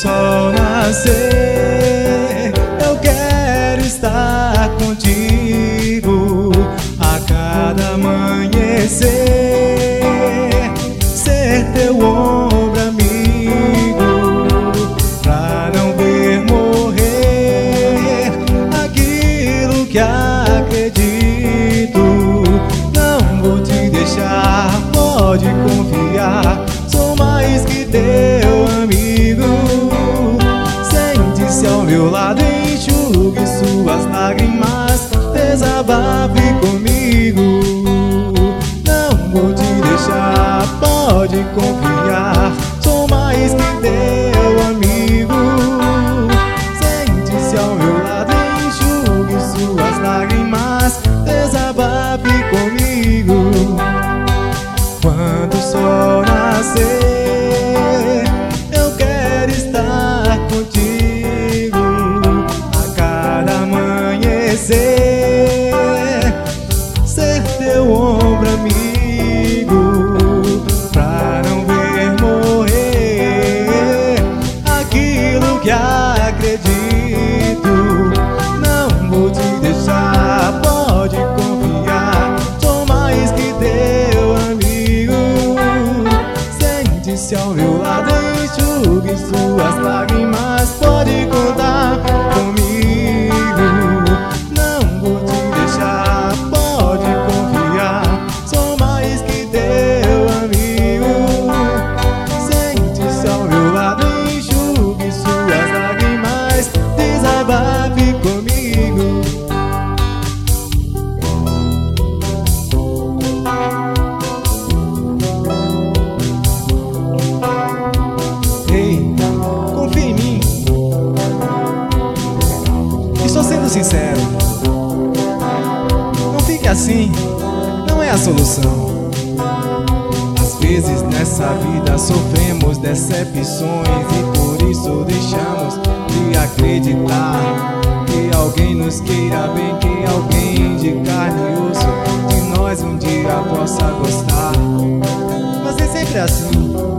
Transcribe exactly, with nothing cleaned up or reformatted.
sol nascer, eu quero estar contigo a cada amanhecer, ser teu ombro amigo, pra não ver morrer aquilo que acredito. Não vou te deixar, pode confiar, sou mais que teu amigo. Sente-se ao meu lado, enxugue suas lágrimas, desabafe comigo. Não vou te deixar, pode confiar, sou mais que teu amigo. Sente-se ao meu lado, enxugue suas lágrimas, desabafe comigo. Quando o sol nascer, eu quero estar contigo a cada amanhecer, ser teu ombro amigo, pra não ver morrer aquilo que acredito. Não vou te deixar, pode confiar, sou mais que teu amigo. Sente-se ao meu lado, enxugue suas lágrimas, pode contar comigo. Não vou te deixar, pode confiar, sou mais que teu amigo. Sente-se ao meu lado, enxugue suas lágrimas, desabafe comigo. Ei, confia em mim. Estou sendo sincero. Não fique assim, não é a solução. Às vezes nessa vida sofremos decepções e por isso deixamos de acreditar que alguém nos queira bem, que alguém de carne e osso de nós um dia possa gostar. Mas é sempre assim.